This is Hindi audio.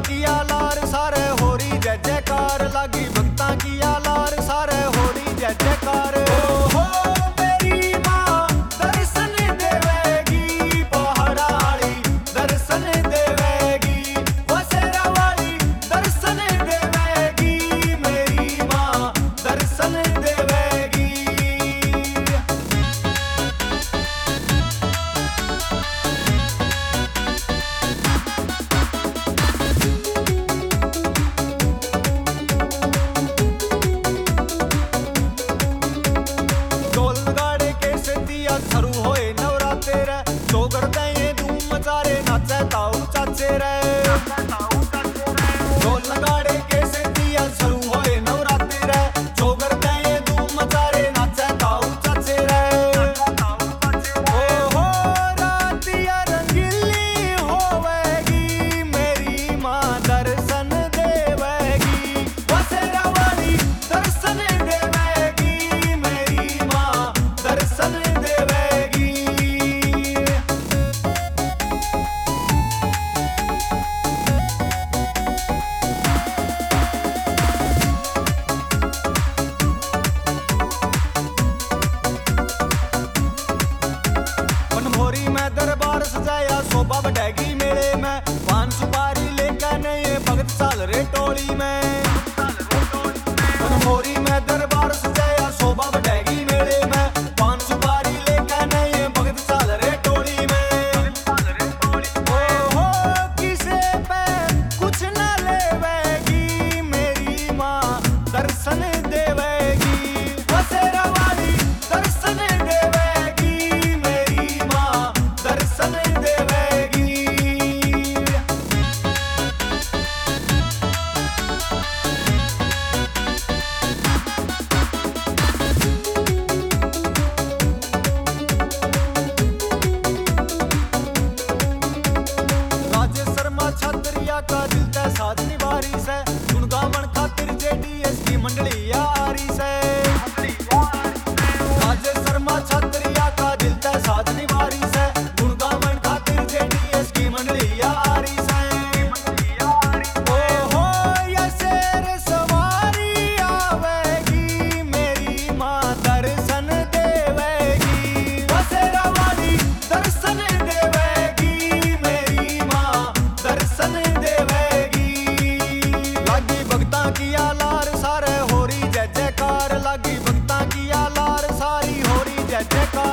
की आलार सारे होरी जय जयकार लागी भक्ता की आलार सारे होरी जय जयकार। हो मेरी माँ दर्शन देवेगी पहाड़ा वाली दर्शन देवेगी बसेरा वाली दर्शन देवेगी मेरी माँ दर्शन देवेगी। शुरू होए नवरात्रे रे चौगड़ दे धूम मचारे नाचे ताऊ चाचे रे ढोल नगाड़े के सेतिया शुरू होए नवरात्रे रे चौगड़ दे धूम मचारे नाचे ताऊ चाचे रे। ओ हो रातिया रंगीली होवेगी मेरी माँ दर्शन देवेगी बसेरा वाली दर्शन देवेगी मेरी माँ दर्शन दरबार सजाया शोभा बढ़ेगी मेले में पान सुपारी लेकर नए भगत साल रे टोली में मोरी में दरबार सजाया शोभा बढ़ेगी मेले में पान सुपारी लेकर नए भगत साल रे टोली में। ओ हो किसे पे कुछ न लेवेगी मेरी माँ दर्शन देवेगी बसेरा वाली दर्शन देवेगी मेरी माँ दर्शन देवेगी। राजेश शर्मा छतरिया का दिल ते साथ निवारी से गुणगावन खातिर जेडीएस की मंडली आ रही से। राजेश शर्मा छतरिया का दिल ते साथ निवारी से गुणगावन खातिर जेडीएस की मंडली आ रही से। ओ हो ये शेर सवारी आवेगी मेरी माँ दर्शन देवेगी बसेरा वाली दर्शन देवेगी मेरी माँ दर्शन देवेगी। लागी भक्ता की आलार सारे होरी जय जयकार लागी भक्ता की आलार सारी होरी जय जयकार।